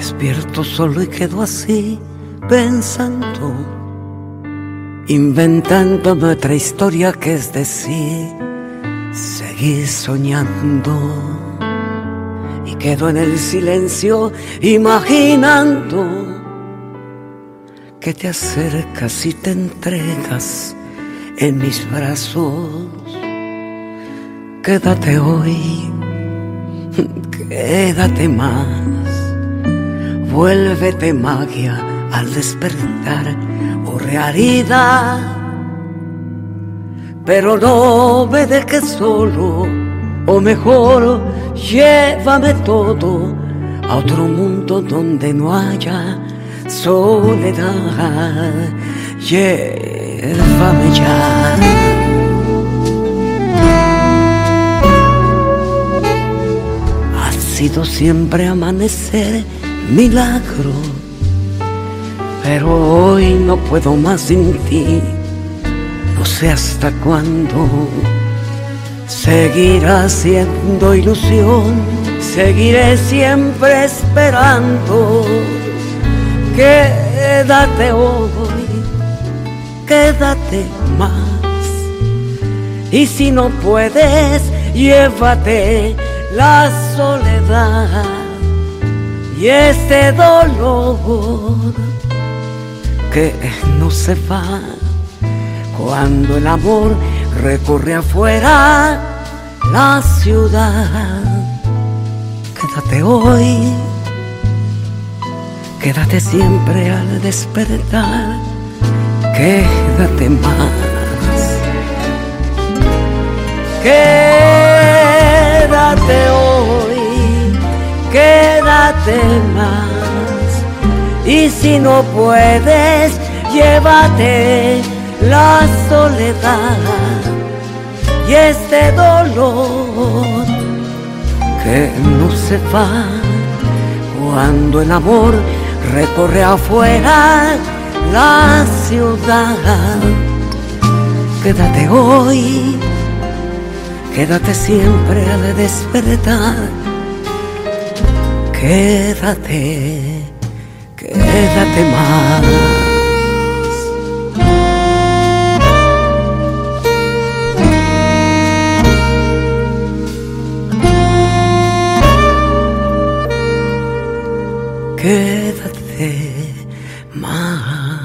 despierto solo y quedo así pensando, inventándome otra historia que es decir, seguir soñando. Y quedo en el silencio imaginando que te acercas y te entregas en mis brazos. Quédate hoy, quédate más, vuélvete magia al despertar o realidad. Pero no me dejes solo, o mejor, llévame todo a otro mundo donde no haya soledad. Llévame ya. Ha sido siempre amanecer milagro, pero hoy no puedo más sin ti. No sé hasta cuándo seguirá siendo ilusión. Seguiré siempre esperando. Quédate hoy, quédate más. Y si no puedes, llévate la soledad y este dolor que no se va cuando el amor recorre afuera la ciudad. Quédate hoy, quédate siempre al despertar, quédate más. Quédate hoy, quédate más. Y si no puedes, llévate la soledad y este dolor que no se va cuando el amor recorre afuera la ciudad. Quédate hoy, quédate siempre al despertar, quédate, quédate más. Quédate más.